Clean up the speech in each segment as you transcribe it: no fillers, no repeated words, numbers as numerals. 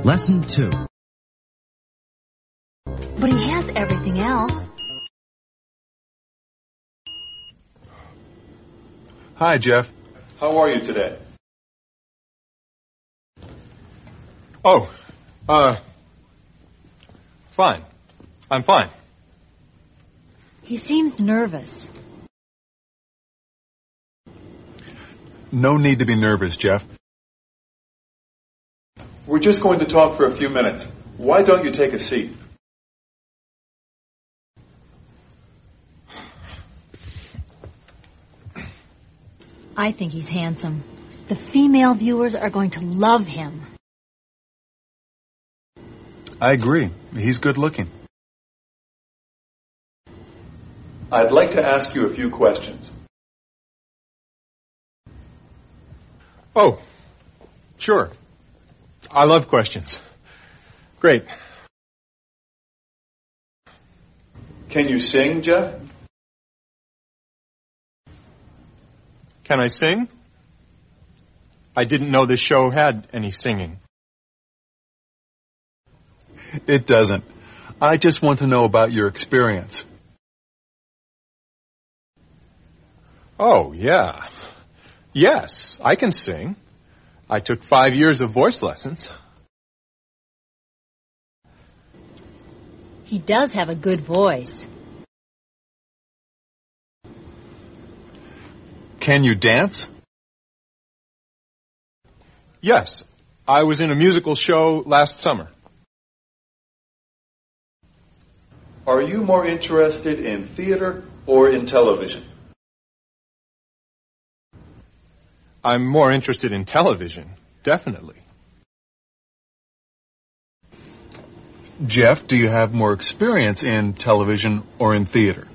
Lesson 2. But he has everything else. Hi, Jeff. How are you today? Oh, fine. I'm fine. He seems nervous. No need to be nervous, Jeff. We're just going to talk for a few minutes. Why don't you take a seat? I think he's handsome. The female viewers are going to love him. I agree. He's good looking. I'd like to ask you a few questions. Oh, sure. I love questions. Great. Can you sing, Jeff? Can I sing? I didn't know this show had any singing. It doesn't. I just want to know about your experience. Oh, yeah. Yes, I can sing. I took 5 years of voice lessons. He does have a good voice. Can you dance? Yes, I was in a musical show last summer. Are you more interested in theater or in television? I'm more interested in television, definitely. Jeff, do you have more experience in television or in theater?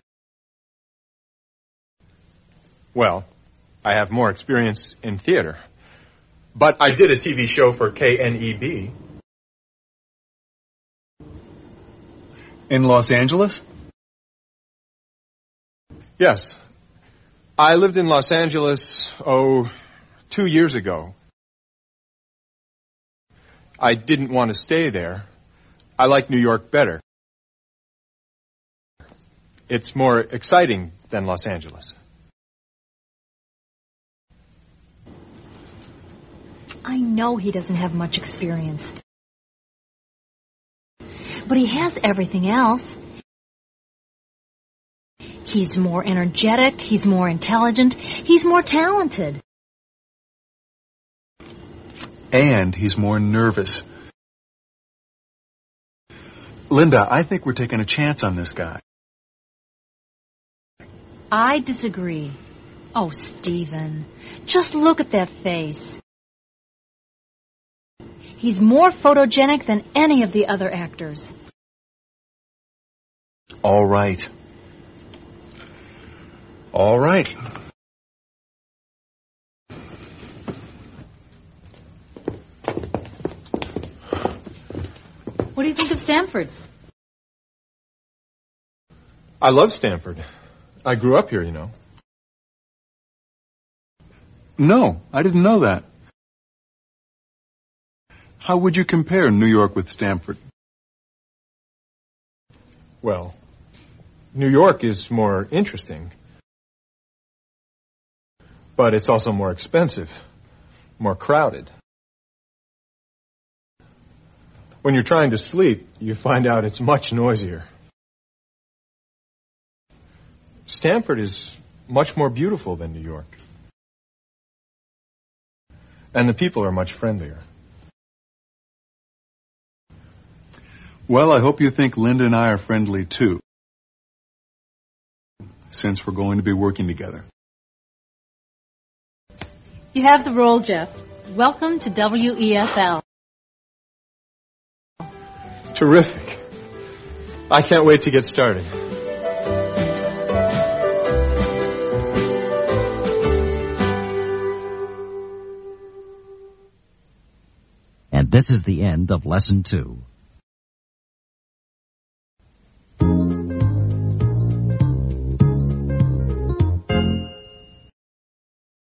Well, I have more experience in theater. But I did a TV show for KNEB. In Los Angeles? Yes. I lived in Los Angeles, 2 years ago. I didn't want to stay there. I like New York better. It's more exciting than Los Angeles. I know he doesn't have much experience. But he has everything else. He's more energetic, he's more intelligent, he's more talented. And he's more nervous. Linda, I think we're taking a chance on this guy. I disagree. Oh, Stephen, just look at that face. He's more photogenic than any of the other actors. All right. All right. What do you think of Stanford? I love Stanford. I grew up here, you know. No, I didn't know that. How would you compare New York with Stanford? Well, New York is more interesting. But it's also more expensive, more crowded. When you're trying to sleep, you find out it's much noisier. Stanford is much more beautiful than New York. And the people are much friendlier. Well, I hope you think Linda and I are friendly too, since we're going to be working together. You have the role, Jeff. Welcome to WEFL. Terrific. I can't wait to get started. And this is the end of Lesson 2.